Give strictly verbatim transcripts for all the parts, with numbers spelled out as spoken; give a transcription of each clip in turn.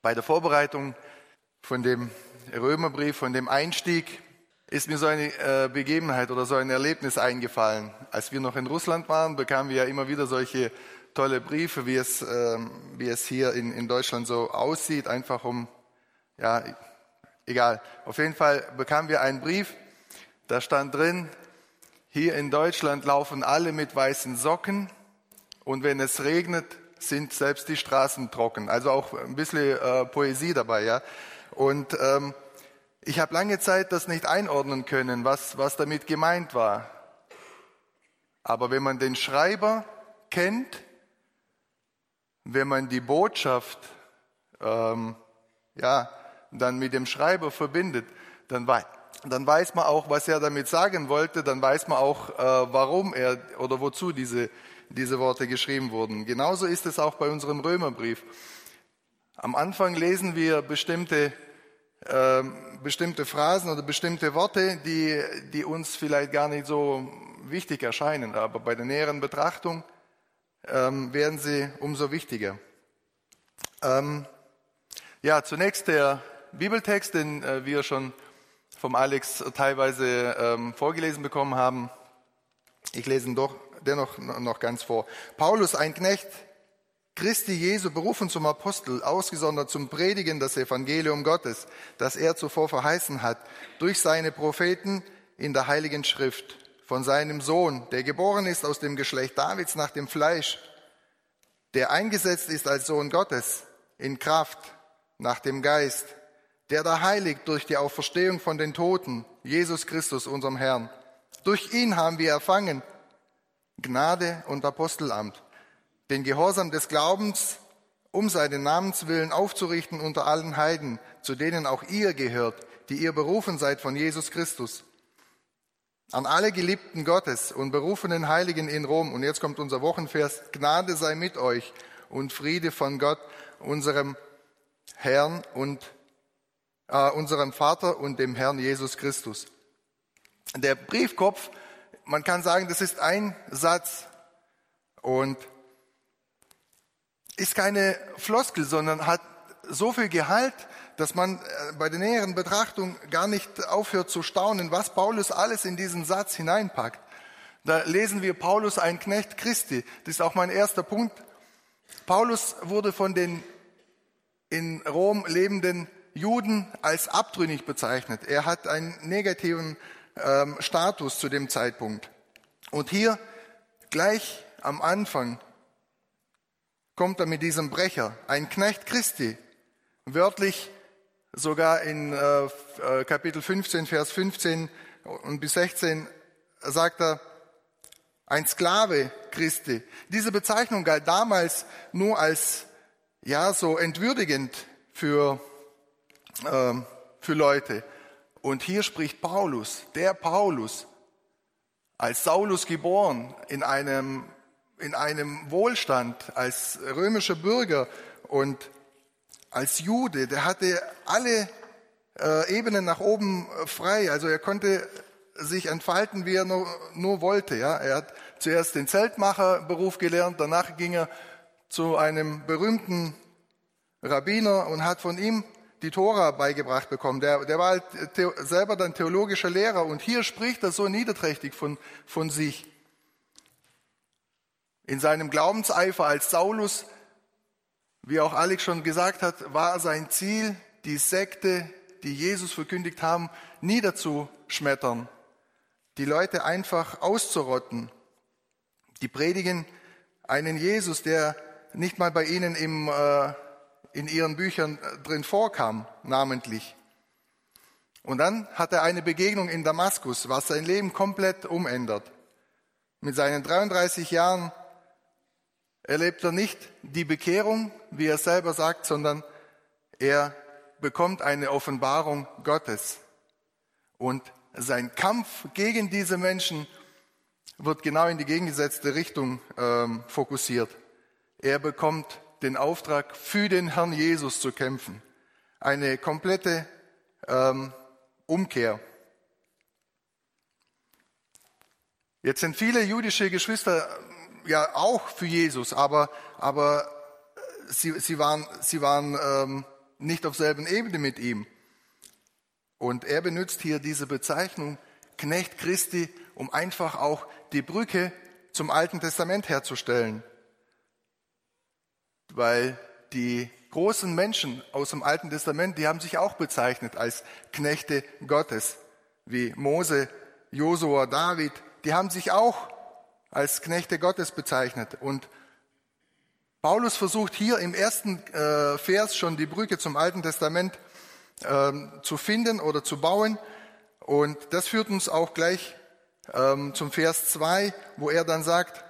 Bei der Vorbereitung von dem Römerbrief, von dem Einstieg, ist mir so eine äh, Begebenheit oder so ein Erlebnis eingefallen. Als wir noch in Russland waren, bekamen wir ja immer wieder solche tolle Briefe, wie es, äh, wie es hier in, in Deutschland so aussieht, einfach um, ja, egal. Auf jeden Fall bekamen wir einen Brief, da stand drin, hier in Deutschland laufen alle mit weißen Socken und wenn es regnet, sind selbst die Straßen trocken. Also auch ein bisschen äh, Poesie dabei, ja. Und ähm, ich habe lange Zeit das nicht einordnen können, was, was damit gemeint war. Aber wenn man den Schreiber kennt, wenn man die Botschaft ähm, ja, dann mit dem Schreiber verbindet, dann, wei- dann weiß man auch, was er damit sagen wollte, dann weiß man auch, äh, warum er oder wozu diese diese Worte geschrieben wurden. Genauso ist es auch bei unserem Römerbrief. Am Anfang lesen wir bestimmte, äh, bestimmte Phrasen oder bestimmte Worte, die, die uns vielleicht gar nicht so wichtig erscheinen, aber bei der näheren Betrachtung ähm, werden sie umso wichtiger. Ähm, ja, zunächst der Bibeltext, den äh, wir schon vom Alex teilweise ähm, vorgelesen bekommen haben. Ich lese ihn doch dennoch noch ganz vor. Paulus, ein Knecht Christi Jesu, berufen zum Apostel, ausgesondert zum Predigen des Evangelium Gottes, das er zuvor verheißen hat, durch seine Propheten in der Heiligen Schrift, von seinem Sohn, der geboren ist aus dem Geschlecht Davids nach dem Fleisch, der eingesetzt ist als Sohn Gottes, in Kraft, nach dem Geist, der da heiligt durch die Auferstehung von den Toten, Jesus Christus, unserem Herrn. Durch ihn haben wir erfangen Gnade und Apostelamt, den Gehorsam des Glaubens, um seinen Namens willen aufzurichten unter allen Heiden, zu denen auch ihr gehört, die ihr berufen seid von Jesus Christus. An alle Geliebten Gottes und berufenen Heiligen in Rom, und jetzt kommt unser Wochenvers, Gnade sei mit euch und Friede von Gott, unserem Herrn und äh, unserem Vater und dem Herrn Jesus Christus. Der Briefkopf, man kann sagen, das ist ein Satz und ist keine Floskel, sondern hat so viel Gehalt, dass man bei der näheren Betrachtung gar nicht aufhört zu staunen, was Paulus alles in diesen Satz hineinpackt. Da lesen wir Paulus, ein Knecht Christi. Das ist auch mein erster Punkt. Paulus wurde von den in Rom lebenden Juden als abtrünnig bezeichnet. Er hat einen negativen ähm, Status zu dem Zeitpunkt. Und hier gleich am Anfang kommt er mit diesem Brecher, ein Knecht Christi, wörtlich sogar in äh, Kapitel fünfzehn, Vers fünfzehn und bis sechzehn sagt er, ein Sklave Christi. Diese Bezeichnung galt damals nur als ja so entwürdigend für, äh, für Leute. Und hier spricht Paulus, der Paulus, als Saulus geboren, in einem, in einem Wohlstand, als römischer Bürger und als Jude, der hatte alle äh, Ebenen nach oben frei. Also er konnte sich entfalten, wie er nur, nur wollte. Ja? Er hat zuerst den Zeltmacherberuf gelernt, danach ging er zu einem berühmten Rabbiner und hat von ihm die Tora beigebracht bekommen. Der, der war halt the- selber dann theologischer Lehrer und hier spricht er so niederträchtig von, von sich. In seinem Glaubenseifer als Saulus, wie auch Alex schon gesagt hat, war sein Ziel, die Sekte, die Jesus verkündigt haben, niederzuschmettern, die Leute einfach auszurotten. Die predigen einen Jesus, der nicht mal bei ihnen im äh, in ihren Büchern drin vorkam, namentlich. Und dann hat er eine Begegnung in Damaskus, was sein Leben komplett umändert. Mit seinen dreiunddreißig Jahren erlebt er nicht die Bekehrung, wie er selber sagt, sondern er bekommt eine Offenbarung Gottes. Und sein Kampf gegen diese Menschen wird genau in die gegengesetzte Richtung ähm, fokussiert. Er bekommt den Auftrag, für den Herrn Jesus zu kämpfen. Eine komplette ähm, Umkehr. Jetzt sind viele jüdische Geschwister ja auch für Jesus, aber, aber sie, sie waren, sie waren ähm, nicht auf selben Ebene mit ihm. Und er benutzt hier diese Bezeichnung Knecht Christi, um einfach auch die Brücke zum Alten Testament herzustellen. Weil die großen Menschen aus dem Alten Testament, die haben sich auch bezeichnet als Knechte Gottes, wie Mose, Josua, David, die haben sich auch als Knechte Gottes bezeichnet. Und Paulus versucht hier im ersten äh, Vers schon die Brücke zum Alten Testament äh, zu finden oder zu bauen. Und das führt uns auch gleich ähm, zum Vers zwei, wo er dann sagt,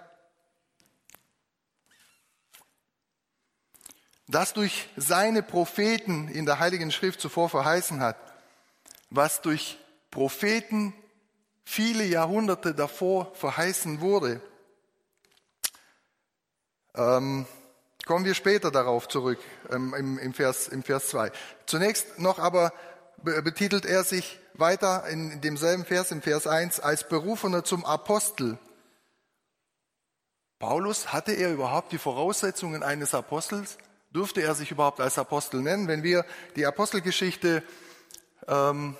das durch seine Propheten in der Heiligen Schrift zuvor verheißen hat, was durch Propheten viele Jahrhunderte davor verheißen wurde. Ähm, kommen wir später darauf zurück, ähm, im, im, Vers, im Vers zwei. Zunächst noch aber betitelt er sich weiter in demselben Vers, im Vers eins, als Berufener zum Apostel. Paulus, hatte er überhaupt die Voraussetzungen eines Apostels? Durfte er sich überhaupt als Apostel nennen? Wenn wir die Apostelgeschichte ähm,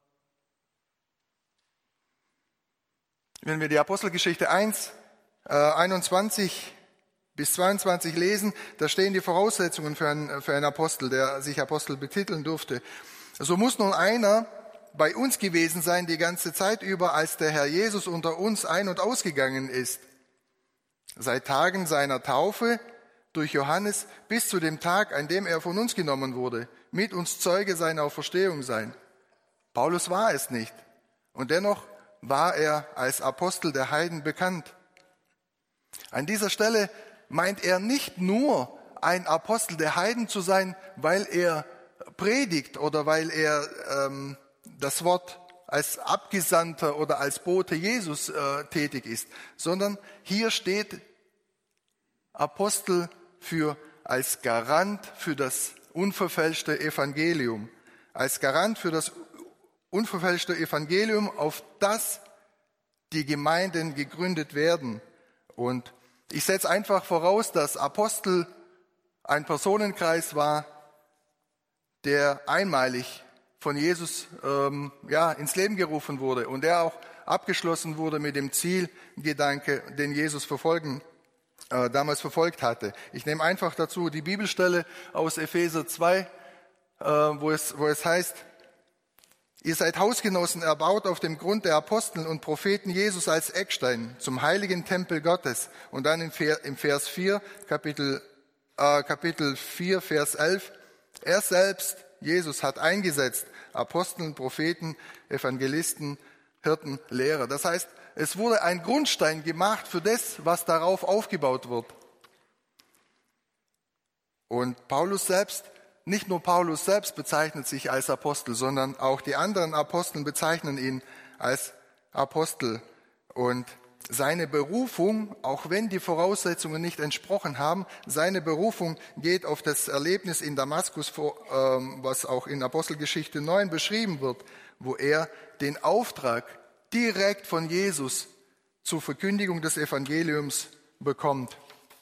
wenn wir die Apostelgeschichte eins, äh, einundzwanzig bis zweiundzwanzig lesen, da stehen die Voraussetzungen für einen, für einen Apostel, der sich Apostel betiteln durfte. So muss nun einer bei uns gewesen sein die ganze Zeit über, als der Herr Jesus unter uns ein- und ausgegangen ist. Seit Tagen seiner Taufe durch Johannes bis zu dem Tag, an dem er von uns genommen wurde, mit uns Zeuge seiner Auferstehung sein. Paulus war es nicht. Und dennoch war er als Apostel der Heiden bekannt. An dieser Stelle meint er nicht nur ein Apostel der Heiden zu sein, weil er predigt oder weil er ähm, das Wort als Abgesandter oder als Bote Jesus äh, tätig ist, sondern hier steht Apostel für als Garant für das unverfälschte Evangelium, als Garant für das unverfälschte Evangelium, auf das die Gemeinden gegründet werden. Und ich setze einfach voraus, dass Apostel ein Personenkreis war, der einmalig von Jesus ähm, ja, ins Leben gerufen wurde und der auch abgeschlossen wurde mit dem Zielgedanke, den Jesus verfolgen, äh, damals verfolgt hatte. Ich nehme einfach dazu die Bibelstelle aus Epheser zwei, äh, wo es, wo es heißt, ihr seid Hausgenossen erbaut auf dem Grund der Apostel und Propheten Jesus als Eckstein zum heiligen Tempel Gottes. Und dann im Vers vier, Kapitel, äh, Kapitel vier, Vers elf, er selbst, Jesus, hat eingesetzt Aposteln, Propheten, Evangelisten, Hirten, Lehrer. Das heißt, es wurde ein Grundstein gemacht für das, was darauf aufgebaut wird. Und Paulus selbst, nicht nur Paulus selbst bezeichnet sich als Apostel, sondern auch die anderen Aposteln bezeichnen ihn als Apostel. Und seine Berufung, auch wenn die Voraussetzungen nicht entsprochen haben, seine Berufung geht auf das Erlebnis in Damaskus vor, was auch in Apostelgeschichte neun beschrieben wird, wo er den Auftrag direkt von Jesus zur Verkündigung des Evangeliums bekommt.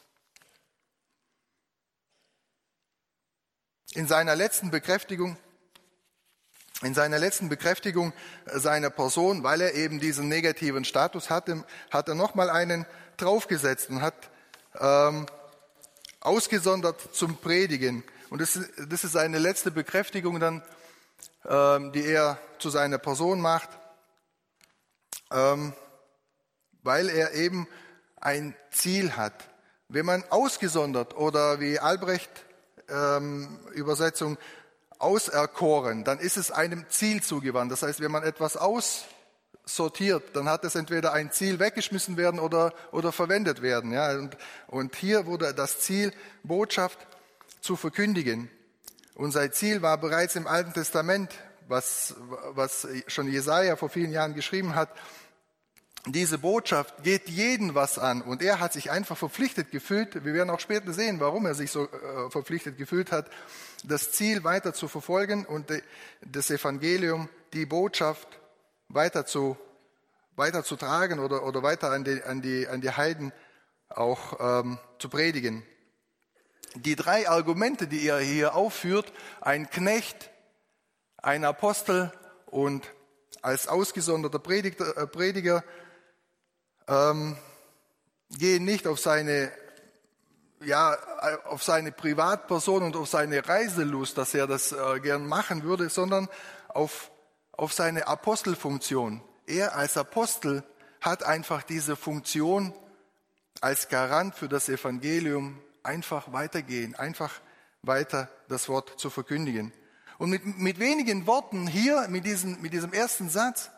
In seiner letzten Bekräftigung, in seiner letzten Bekräftigung seiner Person, weil er eben diesen negativen Status hatte, hat er nochmal einen draufgesetzt und hat ähm, ausgesondert zum Predigen. Und das, das ist seine letzte Bekräftigung dann, ähm, die er zu seiner Person macht, ähm, weil er eben ein Ziel hat. Wenn man ausgesondert oder wie Albrecht ähm, Übersetzung auserkoren, dann ist es einem Ziel zugewandt. Das heißt, wenn man etwas aussortiert, dann hat es entweder ein Ziel weggeschmissen werden oder, oder verwendet werden. Ja? Und, und hier wurde das Ziel, Botschaft zu verkündigen. Und sein Ziel war bereits im Alten Testament, was, was schon Jesaja vor vielen Jahren geschrieben hat. Diese Botschaft geht jeden was an und er hat sich einfach verpflichtet gefühlt, wir werden auch später sehen, warum er sich so äh, verpflichtet gefühlt hat, das Ziel weiter zu verfolgen und de, das Evangelium, die Botschaft weiter zu, weiter zu tragen oder, oder weiter an die, an, die, an die Heiden auch ähm, zu predigen. die drei Argumente, die er hier aufführt, ein Knecht, ein Apostel und als ausgesonderter Prediger, äh, Prediger ähm, gehen nicht auf seine, ja, auf seine Privatperson und auf seine Reiselust, dass er das äh, gern machen würde, sondern auf, auf seine Apostelfunktion. Er als Apostel hat einfach diese Funktion, als Garant für das Evangelium einfach weitergehen, einfach weiter das Wort zu verkündigen. Und mit, mit wenigen Worten hier, mit diesem, mit diesem ersten Satz,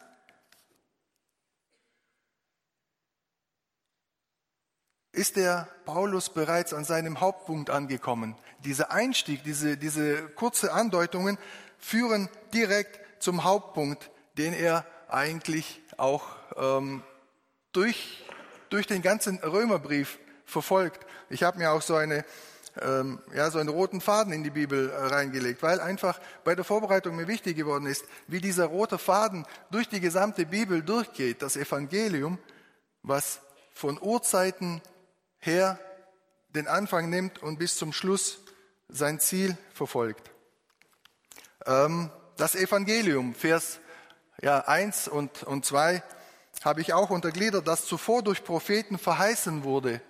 ist der Paulus bereits an seinem Hauptpunkt angekommen. Dieser Einstieg, diese, diese kurze Andeutungen führen direkt zum Hauptpunkt, den er eigentlich auch ähm, durch, durch den ganzen Römerbrief verfolgt. Ich habe mir auch so eine ähm, ja, so einen roten Faden in die Bibel äh, reingelegt, weil einfach bei der Vorbereitung mir wichtig geworden ist, wie dieser rote Faden durch die gesamte Bibel durchgeht, das Evangelium, was von Urzeiten her den Anfang nimmt und bis zum Schluss sein Ziel verfolgt. Ähm, das Evangelium, Vers ja, eins und, und zwei, habe ich auch untergliedert, das zuvor durch Propheten verheißen wurde.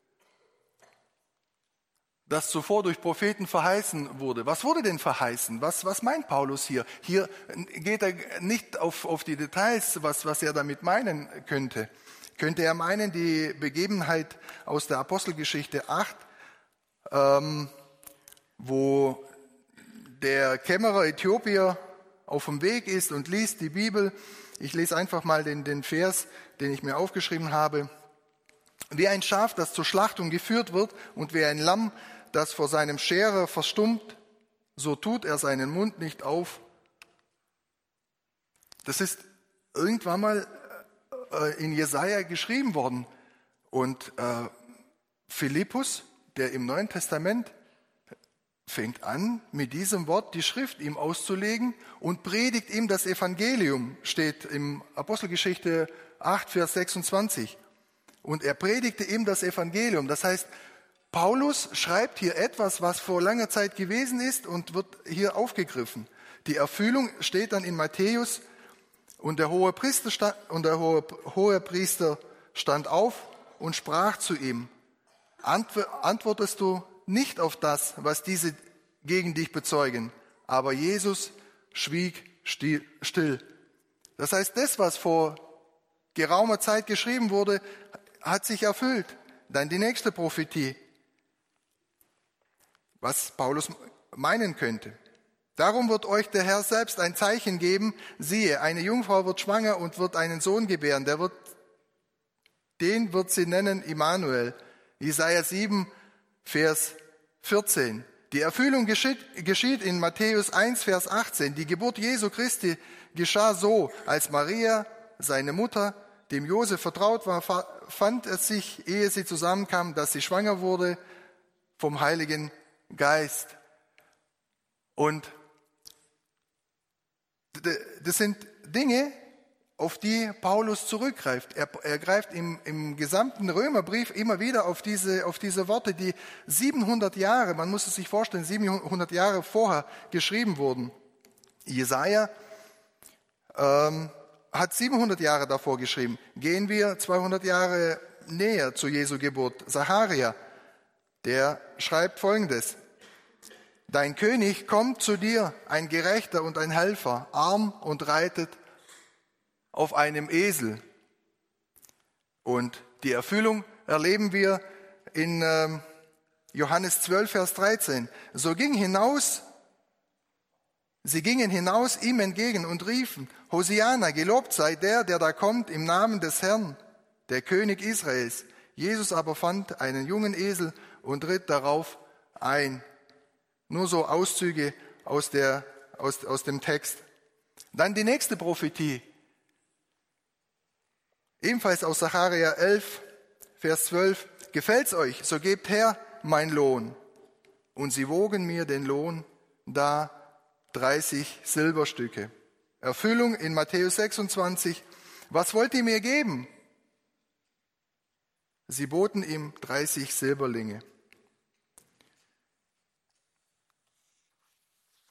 Das zuvor durch Propheten verheißen wurde. Was wurde denn verheißen? Was, was meint Paulus hier? Hier geht er nicht auf, auf die Details, was, was er damit meinen könnte. Könnte er meinen, die Begebenheit aus der Apostelgeschichte acht, ähm, wo der Kämmerer Äthiopier auf dem Weg ist und liest die Bibel. Ich lese einfach mal den, den Vers, den ich mir aufgeschrieben habe. Wie ein Schaf, das zur Schlachtung geführt wird, und wie ein Lamm, das vor seinem Scherer verstummt, so tut er seinen Mund nicht auf. Das ist irgendwann mal in Jesaja geschrieben worden. Und äh, Philippus, der im Neuen Testament, fängt an, mit diesem Wort die Schrift ihm auszulegen und predigt ihm das Evangelium, steht im Apostelgeschichte acht, Vers sechsundzwanzig. Und er predigte ihm das Evangelium. Das heißt, Paulus schreibt hier etwas, was vor langer Zeit gewesen ist und wird hier aufgegriffen. Die Erfüllung steht dann in Matthäus, und der hohe Priester stand, und der hohe, hohe Priester stand auf und sprach zu ihm: Antwortest du nicht auf das, was diese gegen dich bezeugen? Aber Jesus schwieg still. Das heißt, das, was vor geraumer Zeit geschrieben wurde, hat sich erfüllt. Dann die nächste Prophetie, was Paulus meinen könnte. Darum wird euch der Herr selbst ein Zeichen geben. Siehe, eine Jungfrau wird schwanger und wird einen Sohn gebären. Der wird, den wird sie nennen Immanuel. Jesaja sieben, Vers vierzehn. Die Erfüllung geschieht, geschieht in Matthäus eins, Vers achtzehn. Die Geburt Jesu Christi geschah so, als Maria, seine Mutter, dem Josef vertraut war, fand es sich, ehe sie zusammenkamen, dass sie schwanger wurde vom Heiligen Geist. Und das sind Dinge, auf die Paulus zurückgreift. Er, er greift im, im gesamten Römerbrief immer wieder auf diese, auf diese Worte, die siebenhundert Jahre, man muss es sich vorstellen, siebenhundert Jahre vorher geschrieben wurden. Jesaja ähm, hat siebenhundert Jahre davor geschrieben. Gehen wir zweihundert Jahre näher zu Jesu Geburt. Zacharia, der schreibt Folgendes: Dein König kommt zu dir, ein Gerechter und ein Helfer, arm und reitet auf einem Esel. Und die Erfüllung erleben wir in ähm, Johannes zwölf, Vers dreizehn. So ging hinaus, sie gingen hinaus ihm entgegen und riefen: Hosianna, gelobt sei der, der da kommt im Namen des Herrn, der König Israels. Jesus aber fand einen jungen Esel und ritt darauf ein. Nur so Auszüge aus, der, aus, aus dem Text. Dann die nächste Prophetie. Ebenfalls aus Sacharja elf, Vers zwölf. Gefällt's euch, so gebt her mein Lohn. Und sie wogen mir den Lohn dar, dreißig Silberstücke. Erfüllung in Matthäus sechsundzwanzig. Was wollt ihr mir geben? Sie boten ihm dreißig Silberlinge.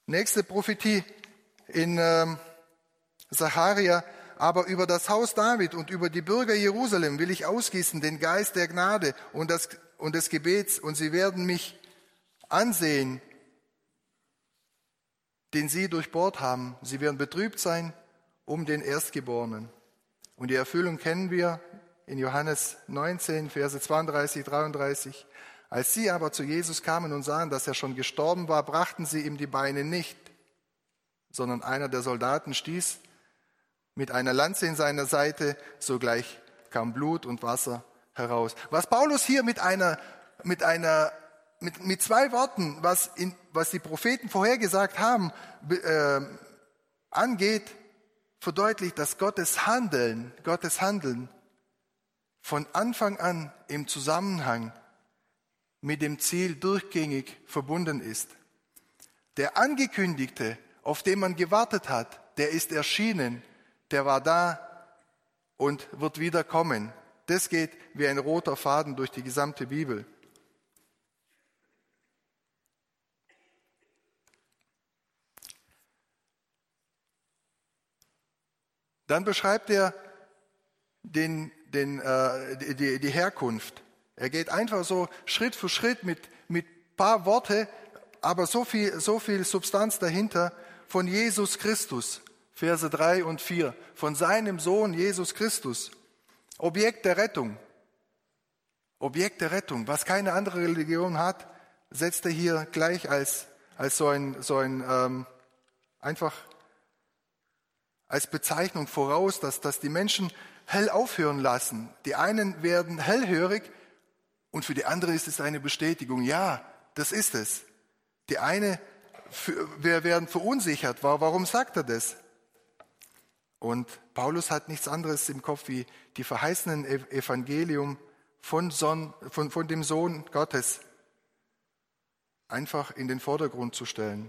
Nächste Prophetie in ähm, Sacharja. Aber über das Haus David und über die Bürger Jerusalem will ich ausgießen den Geist der Gnade und, das, und des Gebets, und sie werden mich ansehen, den sie durchbohrt haben. Sie werden betrübt sein um den Erstgeborenen. Und die Erfüllung kennen wir in Johannes neunzehn, Verse zweiunddreißig, dreiunddreißig. Als sie aber zu Jesus kamen und sahen, dass er schon gestorben war, brachten sie ihm die Beine nicht, sondern einer der Soldaten stieß mit einer Lanze in seiner Seite, sogleich kam Blut und Wasser heraus. Was Paulus hier mit einer, mit einer, mit, mit zwei Worten, was, in, was die Propheten vorhergesagt haben, äh, angeht, verdeutlicht, dass Gottes Handeln, Gottes Handeln von Anfang an im Zusammenhang mit dem Ziel durchgängig verbunden ist. Der Angekündigte, auf den man gewartet hat, der ist erschienen, der war da und wird wieder kommen. Das geht wie ein roter Faden durch die gesamte Bibel. Dann beschreibt er den, den, äh, die, die Herkunft. Er geht einfach so Schritt für Schritt mit mit paar Worte, aber so viel, so viel Substanz dahinter von Jesus Christus. Verse drei und vier. Von seinem Sohn Jesus Christus. Objekt der Rettung. Objekt der Rettung. Was keine andere Religion hat, setzt er hier gleich als, als so ein, so ein ähm, einfach als Bezeichnung voraus, dass, dass die Menschen hell aufhören lassen. Die einen werden hellhörig und für die andere ist es eine Bestätigung. Ja, das ist es. Die eine, wir werden verunsichert. Warum sagt er das? Und Paulus hat nichts anderes im Kopf, wie die verheißenen Evangelium von, Son, von, von dem Sohn Gottes einfach in den Vordergrund zu stellen.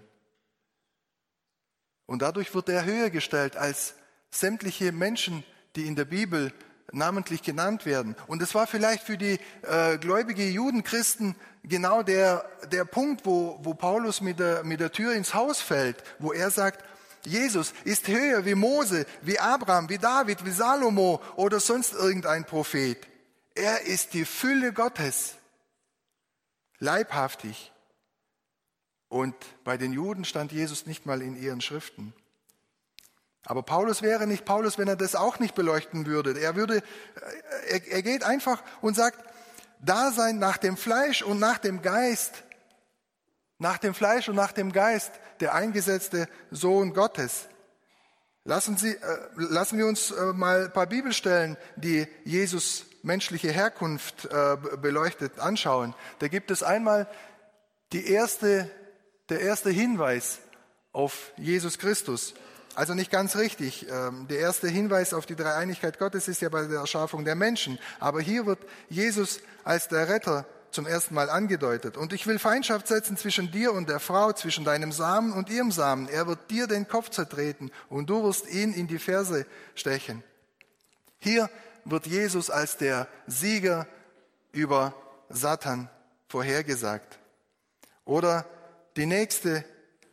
Und dadurch wird er höher gestellt als sämtliche Menschen, die in der Bibel namentlich genannt werden. Und es war vielleicht für die äh, gläubige Judenchristen genau der, der Punkt, wo, wo Paulus mit der, mit der Tür ins Haus fällt, wo er sagt, Jesus ist höher wie Mose, wie Abraham, wie David, wie Salomo oder sonst irgendein Prophet. Er ist die Fülle Gottes, leibhaftig. Und bei den Juden stand Jesus nicht mal in ihren Schriften. Aber Paulus wäre nicht Paulus, wenn er das auch nicht beleuchten würde. Er würde, er, er geht einfach und sagt, Dasein nach dem Fleisch und nach dem Geist, nach dem Fleisch und nach dem Geist, der eingesetzte Sohn Gottes. Lassen, Sie, äh, lassen wir uns äh, mal ein paar Bibelstellen, die Jesus menschliche Herkunft äh, beleuchtet, anschauen. Da gibt es einmal die erste, der erste Hinweis auf Jesus Christus. Also nicht ganz richtig. Der erste Hinweis auf die Dreieinigkeit Gottes ist ja bei der Erschaffung der Menschen. Aber hier wird Jesus als der Retter zum ersten Mal angedeutet. Und ich will Feindschaft setzen zwischen dir und der Frau, zwischen deinem Samen und ihrem Samen. Er wird dir den Kopf zertreten und du wirst ihn in die Ferse stechen. Hier wird Jesus als der Sieger über Satan vorhergesagt. Oder die nächste: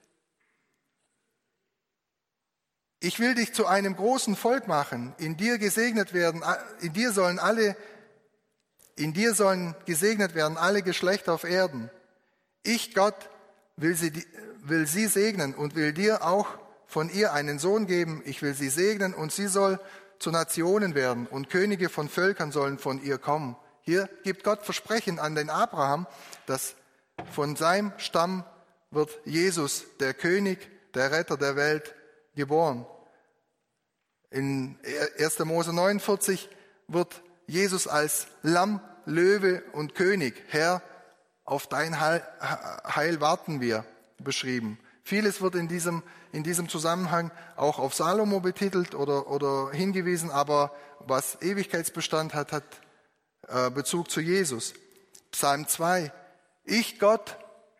Ich will dich zu einem großen Volk machen, in dir gesegnet werden, in dir sollen alle, in dir sollen gesegnet werden alle Geschlechter auf Erden. Ich, Gott, will sie, will sie segnen und will dir auch von ihr einen Sohn geben. Ich will sie segnen und sie soll zu Nationen werden und Könige von Völkern sollen von ihr kommen. Hier gibt Gott Versprechen an den Abraham, dass von seinem Stamm wird Jesus, der König, der Retter der Welt, geboren. In erster Mose neunundvierzig wird Jesus als Lamm, Löwe und König, Herr, auf dein Heil warten wir, beschrieben. Vieles wird in diesem, in diesem Zusammenhang auch auf Salomo betitelt oder, oder hingewiesen, aber was Ewigkeitsbestand hat, hat äh, Bezug zu Jesus. Psalm zwei: Ich, Gott,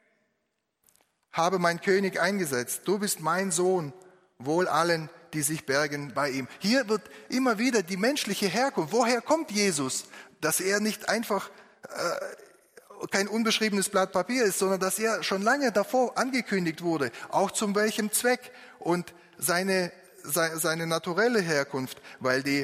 habe mein König eingesetzt. Du bist mein Sohn, wohl allen, die sich bergen bei ihm. Hier wird immer wieder die menschliche Herkunft. Woher kommt Jesus? Dass er nicht einfach äh, kein unbeschriebenes Blatt Papier ist, sondern dass er schon lange davor angekündigt wurde, auch zum welchem Zweck und seine, seine naturelle Herkunft, weil die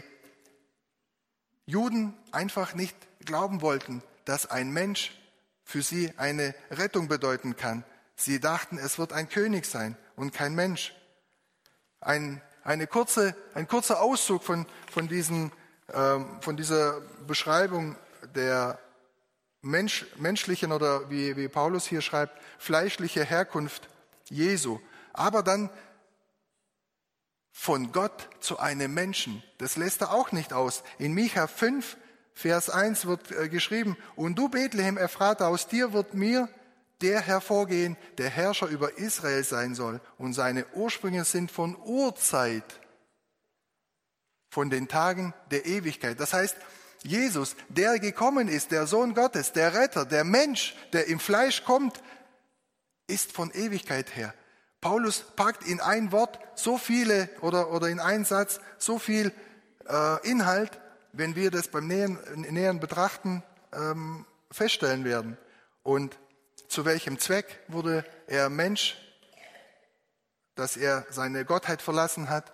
Juden einfach nicht glauben wollten, dass ein Mensch für sie eine Rettung bedeuten kann. Sie dachten, es wird ein König sein und kein Mensch. Ein, eine kurze, ein kurzer Auszug von, von, diesen, ähm, von dieser Beschreibung der Mensch, menschlichen oder wie, wie Paulus hier schreibt, fleischliche Herkunft Jesu. Aber dann von Gott zu einem Menschen. Das lässt er auch nicht aus. In Micha fünf, Vers eins wird äh, geschrieben, und du Bethlehem Ephrata, aus dir wird mir der hervorgehen, der Herrscher über Israel sein soll. Und seine Ursprünge sind von Urzeit, von den Tagen der Ewigkeit. Das heißt, Jesus, der gekommen ist, der Sohn Gottes, der Retter, der Mensch, der im Fleisch kommt, ist von Ewigkeit her. Paulus packt in ein Wort so viele oder, oder in einen Satz so viel äh, Inhalt, wenn wir das beim näheren, näheren Betrachten ähm, feststellen werden. Und zu welchem Zweck wurde er Mensch, dass er seine Gottheit verlassen hat?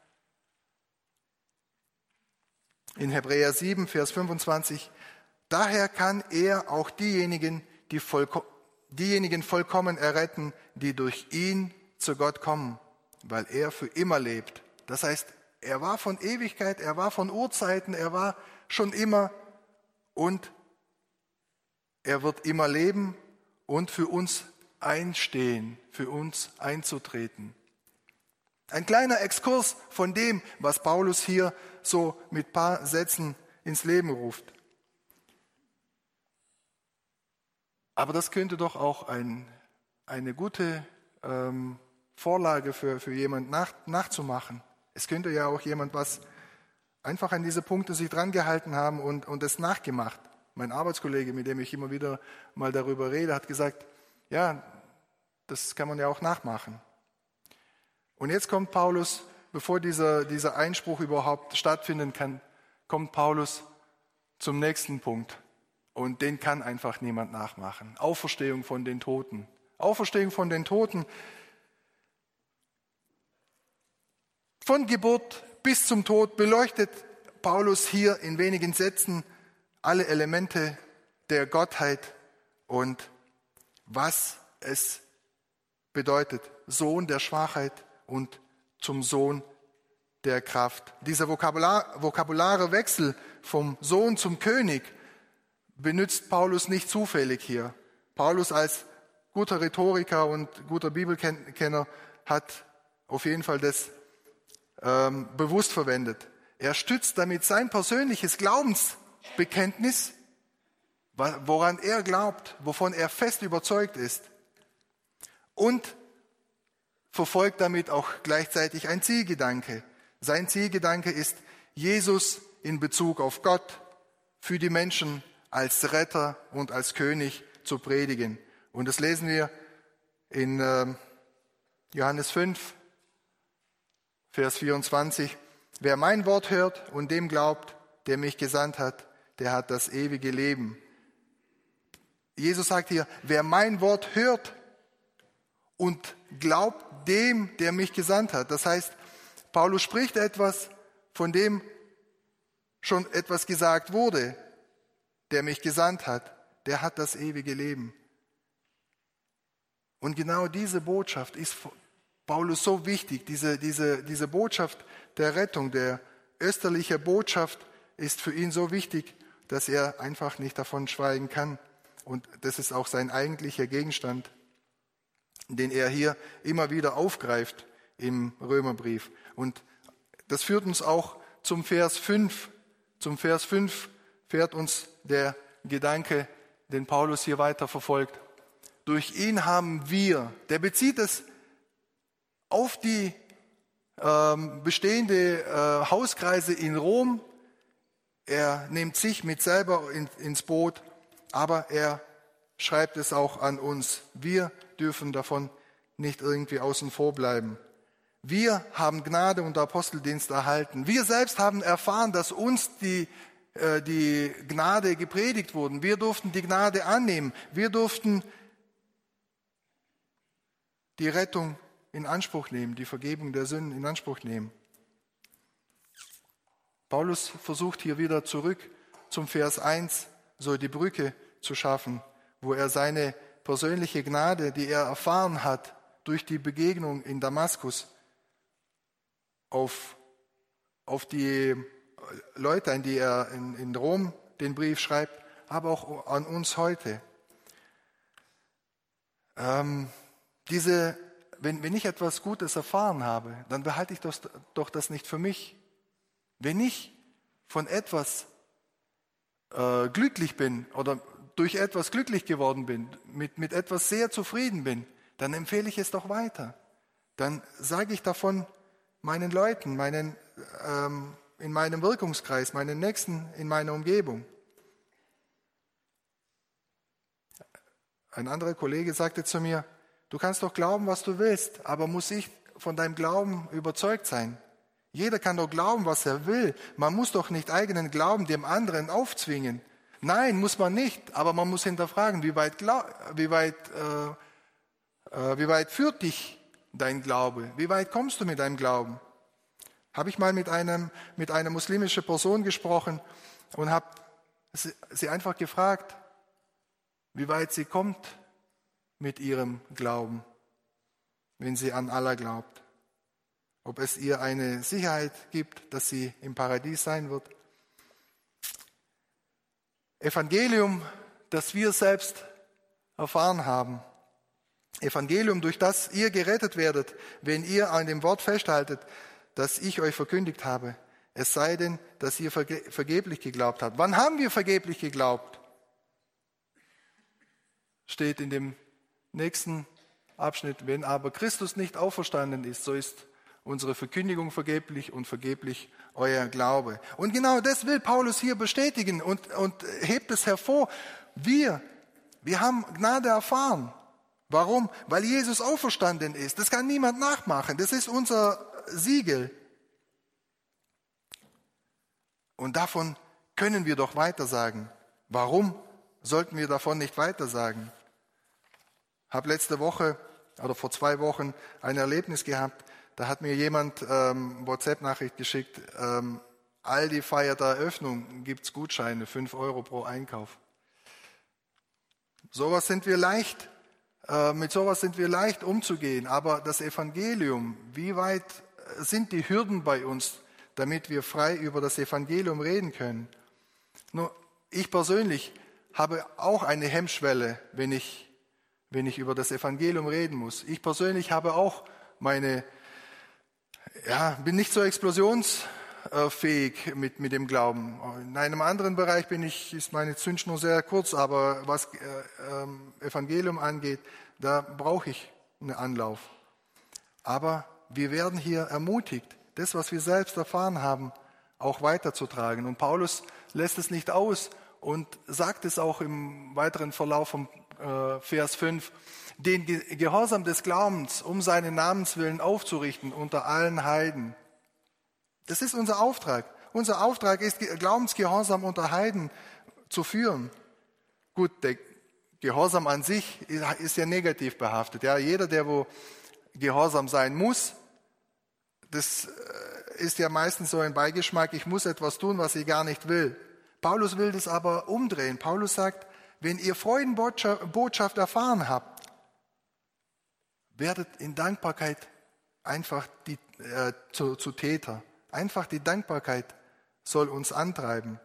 In Hebräer sieben, Vers fünfundzwanzig, daher kann er auch diejenigen, die vollko- diejenigen vollkommen erretten, die durch ihn zu Gott kommen, weil er für immer lebt. Das heißt, er war von Ewigkeit, er war von Urzeiten, er war schon immer und er wird immer leben und für uns einstehen, für uns einzutreten. Ein kleiner Exkurs von dem, was Paulus hier so mit ein paar Sätzen ins Leben ruft. Aber das könnte doch auch ein, eine gute ähm, Vorlage für, für jemand nach, nachzumachen. Es könnte ja auch jemand was einfach an diese Punkte sich dran gehalten haben und, und es nachgemacht. Mein Arbeitskollege, mit dem ich immer wieder mal darüber rede, hat gesagt, ja, das kann man ja auch nachmachen. Und jetzt kommt Paulus, bevor dieser, dieser Einspruch überhaupt stattfinden kann, kommt Paulus zum nächsten Punkt. Und den kann einfach niemand nachmachen. Auferstehung von den Toten. Auferstehung von den Toten. Von Geburt bis zum Tod beleuchtet Paulus hier in wenigen Sätzen alle Elemente der Gottheit und was es bedeutet, Sohn der Schwachheit und zum Sohn der Kraft. Dieser Vokabular, vokabulare Wechsel vom Sohn zum König benutzt Paulus nicht zufällig hier. Paulus als guter Rhetoriker und guter Bibelkenner hat auf jeden Fall das ähm, bewusst verwendet. Er stützt damit sein persönliches Glaubensbekenntnis, woran er glaubt, wovon er fest überzeugt ist, und verfolgt damit auch gleichzeitig ein Zielgedanke. Sein Zielgedanke ist, Jesus in Bezug auf Gott für die Menschen als Retter und als König zu predigen. Und das lesen wir in äh, Johannes fünf, Vers vierundzwanzig. Wer mein Wort hört und dem glaubt, der mich gesandt hat, der hat das ewige Leben. Jesus sagt hier, wer mein Wort hört und glaubt dem, der mich gesandt hat. Das heißt, Paulus spricht etwas, von dem schon etwas gesagt wurde. Der mich gesandt hat, der hat das ewige Leben. Und genau diese Botschaft ist Paulus so wichtig. Diese, diese, diese Botschaft der Rettung, der österliche Botschaft ist für ihn so wichtig, dass er einfach nicht davon schweigen kann. Und das ist auch sein eigentlicher Gegenstand, den er hier immer wieder aufgreift im Römerbrief. Und das führt uns auch zum Vers fünf. Zum Vers fünf fährt uns der Gedanke, den Paulus hier weiter verfolgt. Durch ihn haben wir, der bezieht es auf die ähm, bestehende äh, Hauskreise in Rom. Er nimmt sich mit selber in, ins Boot, aber er schreibt es auch an uns. Wir dürfen davon nicht irgendwie außen vor bleiben. Wir haben Gnade und Aposteldienst erhalten. Wir selbst haben erfahren, dass uns die äh, die Gnade gepredigt wurden. Wir durften die Gnade annehmen. Wir durften die Rettung in Anspruch nehmen, die Vergebung der Sünden in Anspruch nehmen. Paulus versucht hier wieder zurück zum Vers eins, so die Brücke zu schaffen, wo er seine persönliche Gnade, die er erfahren hat durch die Begegnung in Damaskus, auf, auf die Leute, an die er in, in Rom den Brief schreibt, aber auch an uns heute. Ähm, diese, wenn, wenn ich etwas Gutes erfahren habe, dann behalte ich das, doch das nicht für mich. Wenn ich von etwas äh, glücklich bin oder durch etwas glücklich geworden bin, mit, mit etwas sehr zufrieden bin, dann empfehle ich es doch weiter. Dann sage ich davon meinen Leuten, meinen, ähm, in meinem Wirkungskreis, meinen Nächsten, in meiner Umgebung. Ein anderer Kollege sagte zu mir, du kannst doch glauben, was du willst, aber muss ich von deinem Glauben überzeugt sein? Jeder kann doch glauben, was er will. Man muss doch nicht eigenen Glauben dem anderen aufzwingen. Nein, muss man nicht, aber man muss hinterfragen, wie weit, wie weit, äh, äh, wie weit führt dich dein Glaube? Wie weit kommst du mit deinem Glauben? Habe ich mal mit, einem, mit einer muslimischen Person gesprochen und habe sie, sie einfach gefragt, wie weit sie kommt mit ihrem Glauben, wenn sie an Allah glaubt. Ob es ihr eine Sicherheit gibt, dass sie im Paradies sein wird. Evangelium, das wir selbst erfahren haben. Evangelium, durch das ihr gerettet werdet, wenn ihr an dem Wort festhaltet, das ich euch verkündigt habe. Es sei denn, dass ihr verge- vergeblich geglaubt habt. Wann haben wir vergeblich geglaubt? Steht in dem nächsten Abschnitt. Wenn aber Christus nicht auferstanden ist, so ist unsere Verkündigung vergeblich und vergeblich euer Glaube. Und genau das will Paulus hier bestätigen und, und hebt es hervor. Wir, wir haben Gnade erfahren. Warum? Weil Jesus auferstanden ist. Das kann niemand nachmachen. Das ist unser Siegel. Und davon können wir doch weitersagen. Warum sollten wir davon nicht weitersagen? Ich habe letzte Woche oder vor zwei Wochen ein Erlebnis gehabt. Da hat mir jemand ähm, WhatsApp-Nachricht geschickt, ähm, Aldi feiert Eröffnung, gibt es Gutscheine, fünf Euro pro Einkauf. Sowas sind wir leicht, äh, mit sowas sind wir leicht umzugehen, aber das Evangelium, wie weit sind die Hürden bei uns, damit wir frei über das Evangelium reden können? Nur ich persönlich habe auch eine Hemmschwelle, wenn ich, wenn ich über das Evangelium reden muss. Ich persönlich habe auch meine Ja, bin nicht so explosionsfähig mit, mit dem Glauben. In einem anderen Bereich bin ich, ist meine Zündschnur sehr kurz, aber was äh, äh, Evangelium angeht, da brauche ich einen Anlauf. Aber wir werden hier ermutigt, das, was wir selbst erfahren haben, auch weiterzutragen. Und Paulus lässt es nicht aus und sagt es auch im weiteren Verlauf vom äh, Vers fünf, den Gehorsam des Glaubens um seinen Namens willen aufzurichten unter allen Heiden. Das ist unser Auftrag. Unser Auftrag ist, Glaubensgehorsam unter Heiden zu führen. Gut, der Gehorsam an sich ist ja negativ behaftet. Ja, jeder, der wo gehorsam sein muss, das ist ja meistens so ein Beigeschmack, ich muss etwas tun, was ich gar nicht will. Paulus will das aber umdrehen. Paulus sagt, wenn ihr Freudenbotschaft erfahren habt, werdet in Dankbarkeit einfach die, äh, zu, zu Täter. Einfach die Dankbarkeit soll uns antreiben.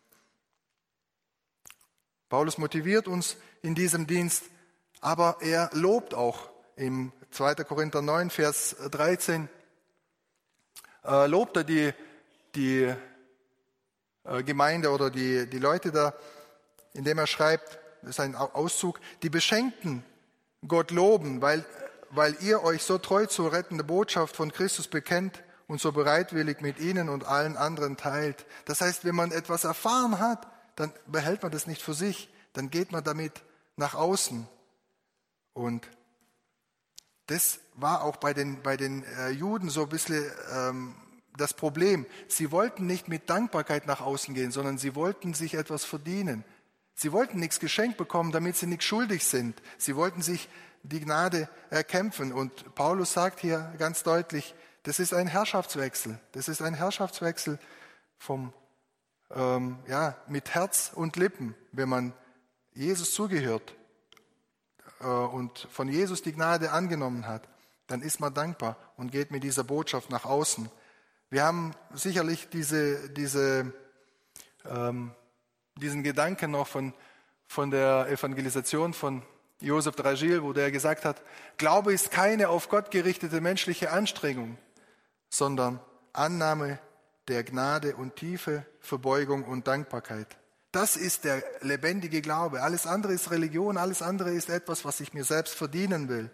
Paulus motiviert uns in diesem Dienst, aber er lobt auch im zweiter Korinther neun, Vers dreizehn, äh, lobt er die, die äh, Gemeinde oder die, die Leute da, indem er schreibt, das ist ein Auszug, die Beschenkten Gott loben, weil weil ihr euch so treu zur rettenden Botschaft von Christus bekennt und so bereitwillig mit ihnen und allen anderen teilt. Das heißt, wenn man etwas erfahren hat, dann behält man das nicht für sich, dann geht man damit nach außen. Und das war auch bei den, bei den äh, Juden so ein bisschen ähm, das Problem. Sie wollten nicht mit Dankbarkeit nach außen gehen, sondern sie wollten sich etwas verdienen. Sie wollten nichts geschenkt bekommen, damit sie nicht schuldig sind. Sie wollten sich die Gnade erkämpfen. Und Paulus sagt hier ganz deutlich, das ist ein Herrschaftswechsel. Das ist ein Herrschaftswechsel vom, ähm, ja, mit Herz und Lippen, wenn man Jesus zugehört äh, und von Jesus die Gnade angenommen hat. Dann ist man dankbar und geht mit dieser Botschaft nach außen. Wir haben sicherlich diese, diese, ähm, diesen Gedanken noch von, von der Evangelisation von Joseph Dragil, wo der gesagt hat, Glaube ist keine auf Gott gerichtete menschliche Anstrengung, sondern Annahme der Gnade und tiefe Verbeugung und Dankbarkeit. Das ist der lebendige Glaube. Alles andere ist Religion, alles andere ist etwas, was ich mir selbst verdienen will.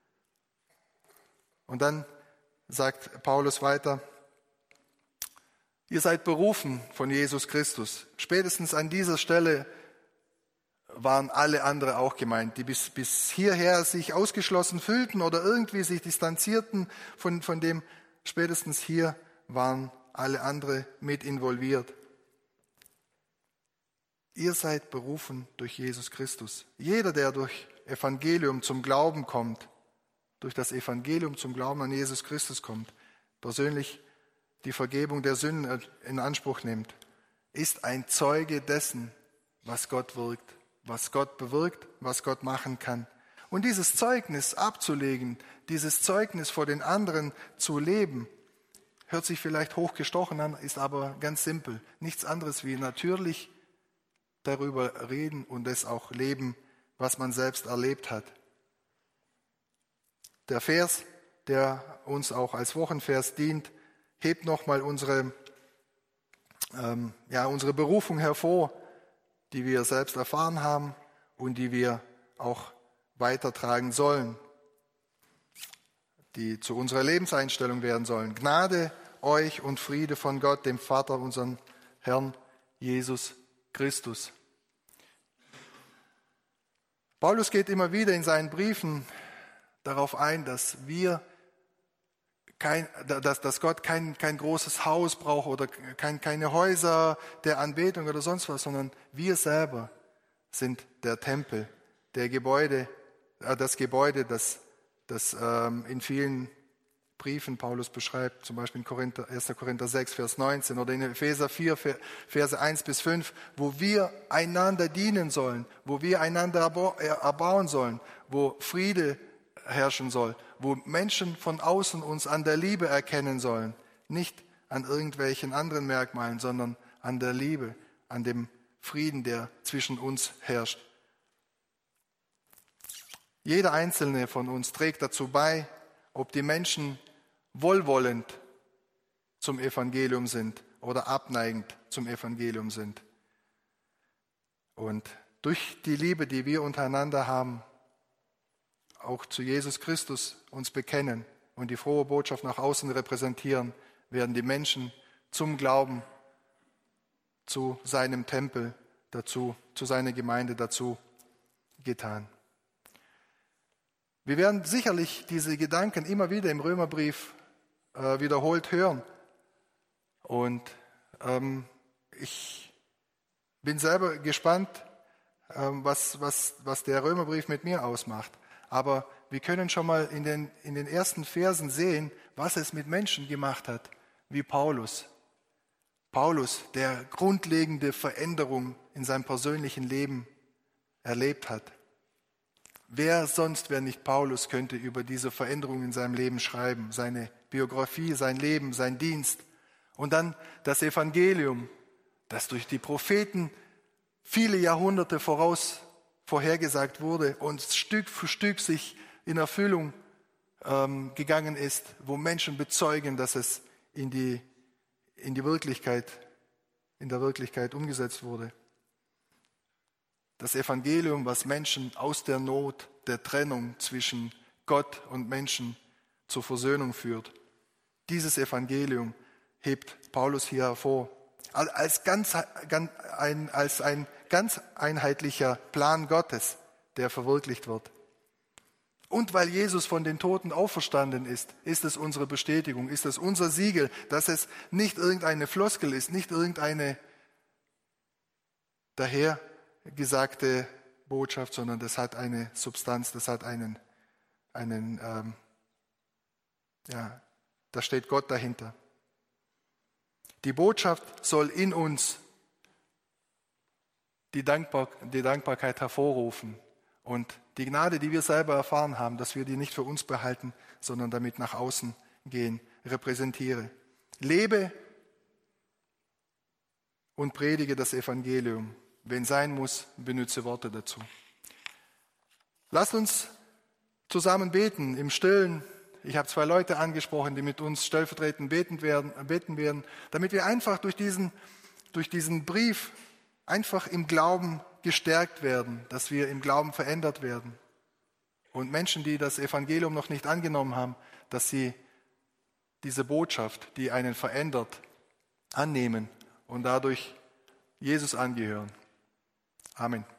Und dann sagt Paulus weiter, ihr seid berufen von Jesus Christus. Spätestens an dieser Stelle waren alle anderen auch gemeint, die bis, bis hierher sich ausgeschlossen fühlten oder irgendwie sich distanzierten von, von dem. Spätestens hier waren alle anderen mit involviert. Ihr seid berufen durch Jesus Christus. Jeder, der durch Evangelium zum Glauben kommt, durch das Evangelium zum Glauben an Jesus Christus kommt, persönlich die Vergebung der Sünden in Anspruch nimmt, ist ein Zeuge dessen, was Gott wirkt, was Gott bewirkt, was Gott machen kann. Und dieses Zeugnis abzulegen, dieses Zeugnis vor den anderen zu leben, hört sich vielleicht hochgestochen an, ist aber ganz simpel. Nichts anderes wie natürlich darüber reden und es auch leben, was man selbst erlebt hat. Der Vers, der uns auch als Wochenvers dient, hebt nochmal unsere, ähm, ja, unsere Berufung hervor, die wir selbst erfahren haben und die wir auch weitertragen sollen, die zu unserer Lebenseinstellung werden sollen. Gnade euch und Friede von Gott, dem Vater, unseren Herrn Jesus Christus. Paulus geht immer wieder in seinen Briefen darauf ein, dass wir kein, dass, dass Gott kein, kein großes Haus braucht oder kein, keine Häuser der Anbetung oder sonst was, sondern wir selber sind der Tempel, der Gebäude, äh, das Gebäude, das, das ähm, in vielen Briefen Paulus beschreibt, zum Beispiel in Korinther, erster Korinther sechs, Vers neunzehn oder in Epheser vier, Verse eins bis fünf, wo wir einander dienen sollen, wo wir einander erbauen sollen, wo Friede herrschen soll, wo Menschen von außen uns an der Liebe erkennen sollen, nicht an irgendwelchen anderen Merkmalen, sondern an der Liebe, an dem Frieden, der zwischen uns herrscht. Jeder einzelne von uns trägt dazu bei, ob die Menschen wohlwollend zum Evangelium sind oder abneigend zum Evangelium sind. Und durch die Liebe, die wir untereinander haben, auch zu Jesus Christus uns bekennen und die frohe Botschaft nach außen repräsentieren, werden die Menschen zum Glauben zu seinem Tempel dazu, zu seiner Gemeinde dazu getan. Wir werden sicherlich diese Gedanken immer wieder im Römerbrief äh, wiederholt hören. Und ähm, ich bin selber gespannt, ähm, was, was, was der Römerbrief mit mir ausmacht. Aber wir können schon mal in den, in den ersten Versen sehen, was es mit Menschen gemacht hat, wie Paulus. Paulus, der grundlegende Veränderung in seinem persönlichen Leben erlebt hat. Wer sonst, wer nicht Paulus, könnte über diese Veränderung in seinem Leben schreiben, seine Biografie, sein Leben, sein Dienst. Und dann das Evangelium, das durch die Propheten viele Jahrhunderte voraus vorhergesagt wurde und Stück für Stück sich in Erfüllung ähm, gegangen ist, wo Menschen bezeugen, dass es in die, in die Wirklichkeit, in der Wirklichkeit umgesetzt wurde. Das Evangelium, was Menschen aus der Not, der Trennung zwischen Gott und Menschen zur Versöhnung führt. Dieses Evangelium hebt Paulus hier hervor. Als, ganz, ein, als ein ganz einheitlicher Plan Gottes, der verwirklicht wird. Und weil Jesus von den Toten auferstanden ist, ist es unsere Bestätigung, ist es unser Siegel, dass es nicht irgendeine Floskel ist, nicht irgendeine dahergesagte Botschaft, sondern das hat eine Substanz, das hat einen, einen ähm, ja, da steht Gott dahinter. Die Botschaft soll in uns die, Dankbar, die Dankbarkeit hervorrufen und die Gnade, die wir selber erfahren haben, dass wir die nicht für uns behalten, sondern damit nach außen gehen, repräsentiere. Lebe und predige das Evangelium. Wenn sein muss, benütze Worte dazu. Lasst uns zusammen beten im Stillen. Ich habe zwei Leute angesprochen, die mit uns stellvertretend beten werden, beten werden, damit wir einfach durch diesen, durch diesen Brief einfach im Glauben gestärkt werden, dass wir im Glauben verändert werden. Und Menschen, die das Evangelium noch nicht angenommen haben, dass sie diese Botschaft, die einen verändert, annehmen und dadurch Jesus angehören. Amen.